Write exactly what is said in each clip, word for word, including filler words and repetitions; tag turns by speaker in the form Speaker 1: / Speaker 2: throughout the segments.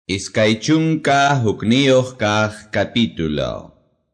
Speaker 1: Iskaychunka hukniyuq kaq capítulo.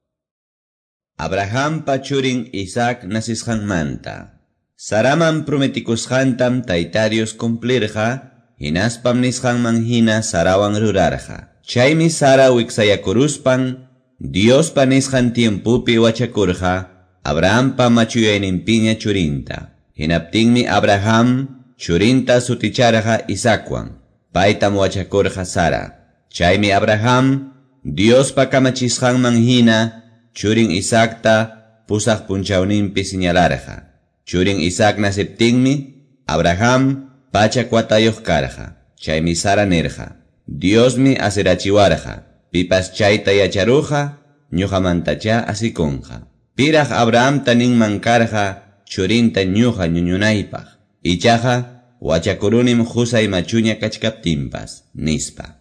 Speaker 1: Abrahampa churin Isaac nasisqanmanta. Saraman prometikusqantam Tayta Dios cumplirqa, hinaspam nisqanman hina Sarawan rurarqa. Chaymi Sara wiksayakuruspan, Diospa nisqan tiempupi wachakurqa, Abrahampa machuyayninpiña churinta. Hinaptinmi Abraham churinta suticharqa Isaacwan. Paytam wachakurqa Sara. Chaymi Abraham Diospa kamachisqanman hina churin Isaacta pusaq punchawninpi señalarqa. Churin Isaac nasiptinmi Abraham pachak watayuq karqa. Chaymi Sara nirqa, Diosmi asirachiwarqa, pipas chayta yacharuqa, ñuqamantacha asikunqa. Piraq Abrahamta ninman karqa churinta ñuqa ñuñunaypaq, ichaqa wachakurunim husay machuña kachkaptinpas, nispa.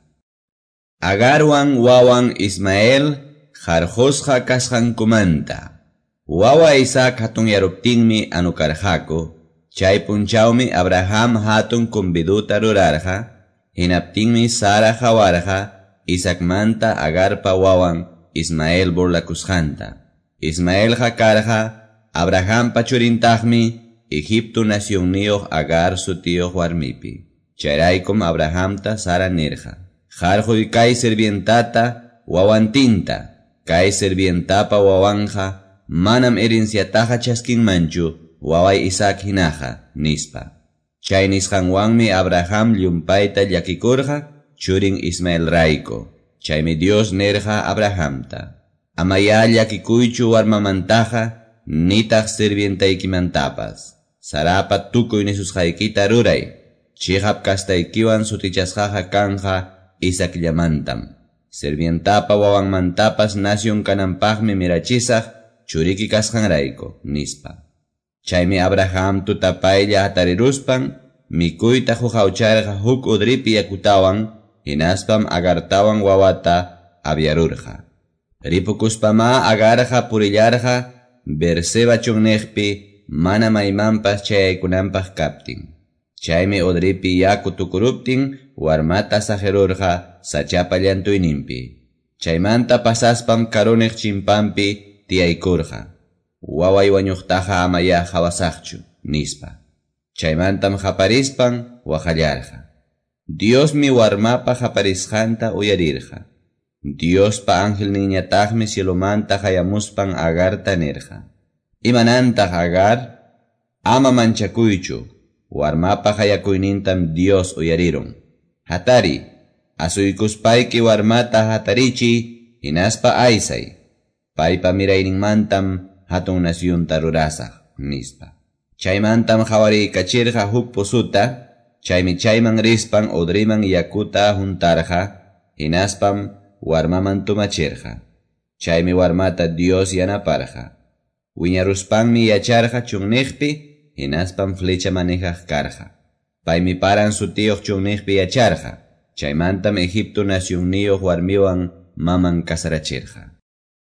Speaker 1: Agarwan wawan Ismael jarjusqa kasqankumanta. Wawa Isaac hatun yaruptinmi anukarqaku, chay punchawmi Abraham hatun kumbiduta rurarqa, hinaptinmi Sara hawarqa Isaacmanta Agarpa wawan Ismael burlakusqanta. Ismaelqa karqa Abrahampa churintaqmi Egipto nacionniyuq Agar sutiyuq warmipi. Chayraykum Abrahamta Sara nirqa, jarjuy kay sirvientata wawantinta, kay sirvientapa wawanja manam herenciataqa chaskinmanchu waway Isaac hinaqa, nispa. Chay nisqanwanmi Abraham llumpayta llakikurqa churin Ismael rayko. Chaymi Dios nirqa Abrahamta, amaya llakikuychu warmamantaqa nitaq sirvientaykimantapas. Sarapa tukuy nisusqaykita ruray, chihap kastaykiwan sutichasqaqa kanja Isaac llamantam. Sirvientapa wawanmantapas nación kananpaqmi mirachisaq churiki kasqanrayko, nispa. Chaymi Abraham tutapaylla atariruspan, mikuyta hujawcharqa huk udripi yakutawan, hinaspam Agartawan wawata abyarurqa. Ripukuspama Agarqa purillarqa Berseba chunniqpi mana maymanpas chayaykunanpaq kaptin. Chaymi udripi yaku tukuruptin warmata sajerurqa sachapa llantuyninpi. Chaymanta pasaspam karuniq chimpampi tiyaykurqa, waway wañuqtaqa amaya hawasaqchu, nispa. Chaymantam haparispan wajallarqa. Diosmi warmapa haparisqanta uyarirqa. Diospa ángel niñataqmi cielomanta hayamuspan Agarta nirqa, imanantaq Agar, ama manchakuychu, warmapa hayakuynintam Dios uyarirun. Hatari, asuykuspayki warmata hatarichi, hinaspa aysay, paypa mirayninmantam hatun nasyunta rurasaq, nispa. Chaymantam hawarikachirqa huk pusuta, chaymi chayman rispan udriman yakuta juntarqa, hinaspam warmaman tumachirqa. Chaymi warmata Dios yanaparqa. Wiñaruspanmi yacharqa chunniqpi, hinaspam flecha manejaq karqa. Paymi paran sutiyuq chunniqpi yacharqa. Chaymantam Egipto nacionniyuq warmiwan maman kasarachirqa.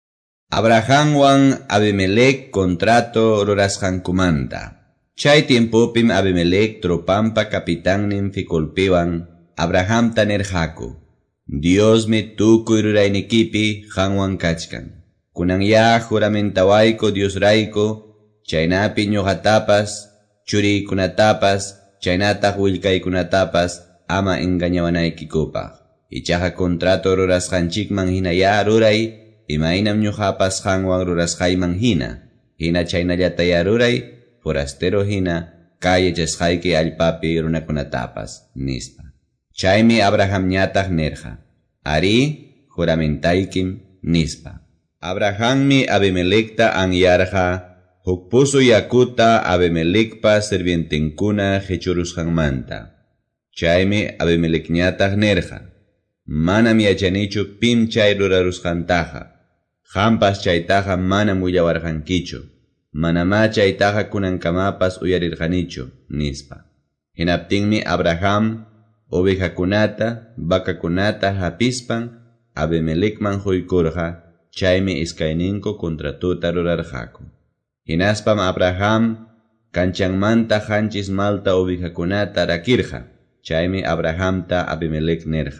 Speaker 1: Abrahamwan Abimelech contrato rurasqankumanta. Chay tiempupim Abimelech tropampa kapitannin fikulpiwan Abrahamta nirqaku, Diosmi tukuy ruraynikipi qanwan kachkan. Kunanya juramentawayku Dios rayku, chaynapi ñuqatapas, churiykunatapas, chaynataq willkaykunatapas ama engañawanaykikupaq. Ichaqa contrato rurasqanchikman hinaya ruray, imaynam ñuqapas qanwan rurasqayman hina, hina chaynallataya ruray, forastero hina, kayachasqayki allpapi runakunatapas, nispa. Chaymi Abraham ñataq nirqa, ari juramentaykim, nispa. Abrahammi Abimelechta anyarqa huk pusu yakuta Abimelechpa sirvientenkuna qhichurusqanmanta. Chaymi Abimelech ñataq nirqa, manam yachanichu pim chay rurarusqantaqa, qampas chaytaqa manam willawarqankichu, manama chaytaqa kunankamapas uyarirqanichu, nispa. Hinaptinmi Abraham ovejakunata, vacakunata hapispan Abimelechman huykurqa, chaymi iskayninku contratuta rurarqaku. Hinaspam Abraham kanchanmanta hanchis malta ovejakunata rakirqa, chaymi Abrahamta Abimelech nirqa,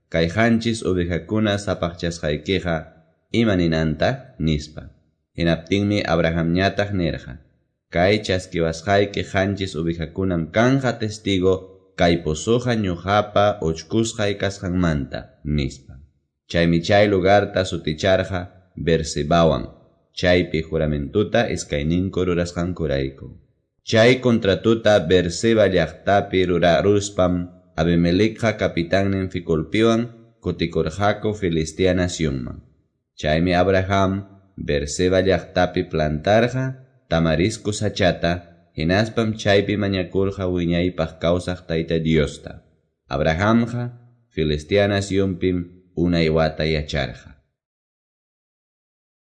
Speaker 1: kayhanchis ovejakuna sapaqchasqaykiqa imaninanta nispa. Hinaptinmi Abraham ñataq nerja, kay chaskiwasqayki qanchis ovejakunam kanja testigo kay posoqa ñuqapa uchkusqay kasqanmanta nispa. Chaymi chay lugarta suticharqa Beersebawan, chaypi juramentuta iskayninko rurasqankurayku. Chay contratuta Beerseba llaqtapi ruraruspam Abimelekqa kapitannin fikulpiwan kutikurqaku Filistia nacionman. Chaymi Abraham Beerseba llaqtapi plantarqa tamarisco sachata, hinaspam chaypi mañakurqa wiñaypaq kawsaq Tayta Diosta. Abrahamqa Filistia nacionpim unay wata yacharqa.